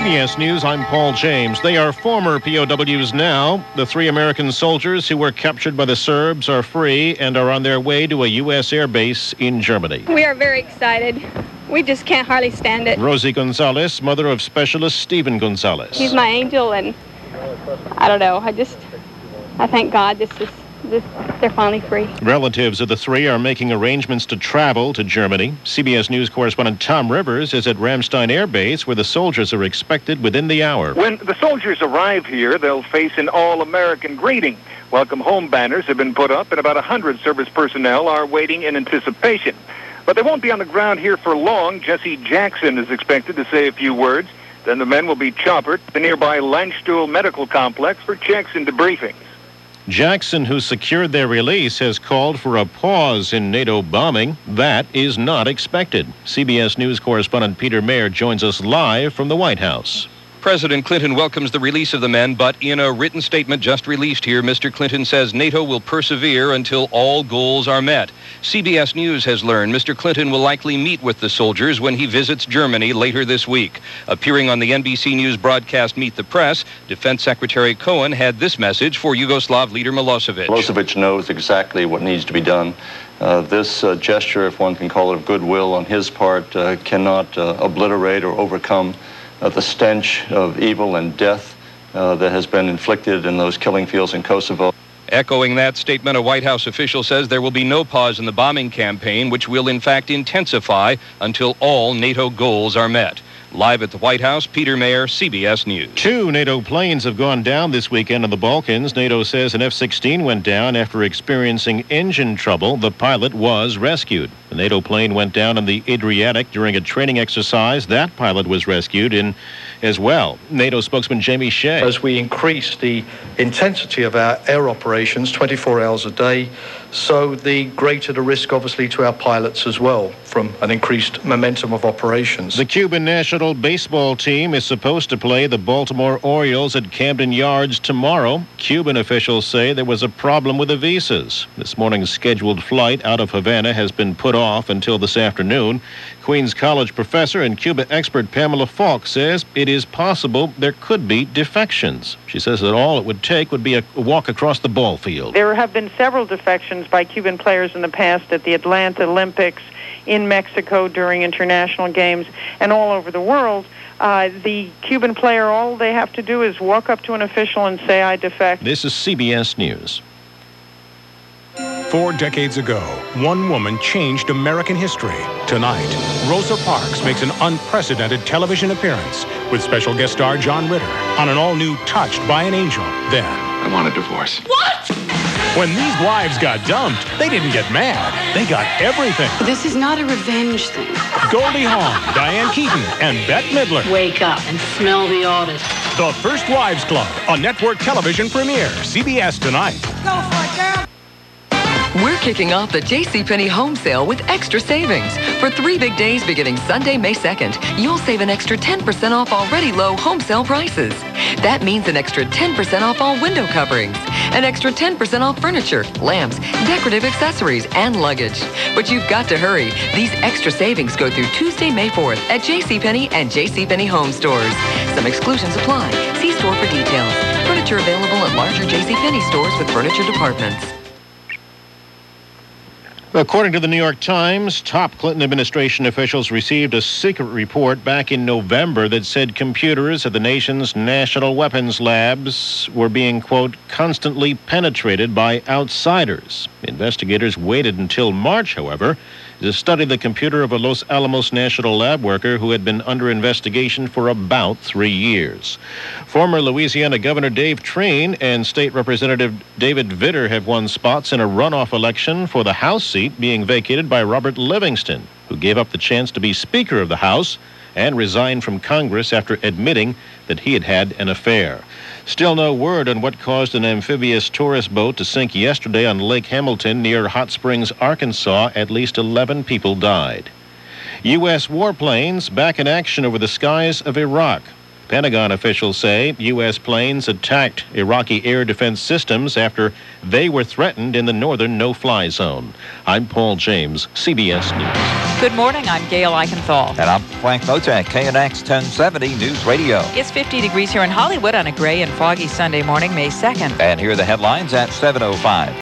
CBS News, I'm Paul James. They are former POWs now. The 3 American soldiers who were captured by the Serbs are free and are on their way to a U.S. air base in Germany. We are very excited. We just can't hardly stand it. Rosie Gonzalez, mother of specialist Stephen Gonzalez. He's my angel, and I don't know. I thank God they're finally free. Relatives of the 3 are making arrangements to travel to Germany. CBS News correspondent Tom Rivers is at Ramstein Air Base, where the soldiers are expected within the hour. When the soldiers arrive here, they'll face an all-American greeting. Welcome home banners have been put up, and about 100 service personnel are waiting in anticipation. But they won't be on the ground here for long. Jesse Jackson is expected to say a few words. Then the men will be choppered to the nearby Landstuhl Medical Complex for checks and debriefings. Jackson, who secured their release, has called for a pause in NATO bombing. That is not expected. CBS News correspondent Peter Mayer joins us live from the White House. President Clinton welcomes the release of the men, but in a written statement just released here, Mr. Clinton says NATO will persevere until all goals are met. CBS News has learned Mr. Clinton will likely meet with the soldiers when he visits Germany later this week. Appearing on the NBC News broadcast Meet the Press, Defense Secretary Cohen had this message for Yugoslav leader Milosevic. Milosevic knows exactly what needs to be done. This gesture, if one can call it of goodwill on his part, cannot obliterate or overcome the stench of evil and death that has been inflicted in those killing fields in Kosovo. Echoing that statement, a White House official says there will be no pause in the bombing campaign, which will in fact intensify until all NATO goals are met. Live at the White House, Peter Mayer, CBS News. 2 NATO planes have gone down this weekend in the Balkans. NATO says an F-16 went down after experiencing engine trouble. The pilot was rescued. The NATO plane went down in the Adriatic during a training exercise. That pilot was rescued in as well. NATO spokesman Jamie Shea. As we increase the intensity of our air operations 24 hours a day, so the greater the risk, obviously, to our pilots as well from an increased momentum of operations. The Cuban national baseball team is supposed to play the Baltimore Orioles at Camden Yards tomorrow. Cuban officials say there was a problem with the visas. This morning's scheduled flight out of Havana has been put off until this afternoon. Queens College professor and Cuba expert Pamela Falk says it is possible there could be defections. She says that all it would take would be a walk across the ball field. There have been several defections by Cuban players in the past at the Atlanta Olympics, in Mexico during international games, and all over the world. The Cuban player, all they have to do is walk up to an official and say, I defect. This is CBS News. 4 decades ago, one woman changed American history. Tonight, Rosa Parks makes an unprecedented television appearance with special guest star John Ritter on an all-new Touched by an Angel. Then, I want a divorce. What? When these wives got dumped, they didn't get mad. They got everything. This is not a revenge thing. Goldie Hawn, Diane Keaton, and Bette Midler. Wake up and smell the audit. The First Wives Club, a network television premiere. CBS tonight. Go for it, girl. We're kicking off the JCPenney home sale with extra savings. For 3 big days beginning Sunday, May 2nd, you'll save an extra 10% off already low home sale prices. That means an extra 10% off all window coverings, an extra 10% off furniture, lamps, decorative accessories, and luggage. But you've got to hurry. These extra savings go through Tuesday, May 4th at JCPenney and JCPenney home stores. Some exclusions apply. See store for details. Furniture available at larger JCPenney stores with furniture departments. According to the New York Times, top Clinton administration officials received a secret report back in November that said computers at the nation's national weapons labs were being, quote, constantly penetrated by outsiders. Investigators waited until March, however, to study the computer of a Los Alamos National Lab worker who had been under investigation for about 3 years. Former Louisiana Governor Dave Treen and State Representative David Vitter have won spots in a runoff election for the House seat being vacated by Robert Livingston, who gave up the chance to be Speaker of the House and resigned from Congress after admitting that he had had an affair. Still no word on what caused an amphibious tourist boat to sink yesterday on Lake Hamilton near Hot Springs, Arkansas. At least 11 people died. U.S. warplanes back in action over the skies of Iraq. Pentagon officials say U.S. planes attacked Iraqi air defense systems after they were threatened in the northern no-fly zone. I'm Paul James, CBS News. Good morning. I'm Gail Eichenthal. And I'm Frank Motak, KNX 1070 News Radio. It's 50 degrees here in Hollywood on a gray and foggy Sunday morning, May 2nd. And here are the headlines at 7:05.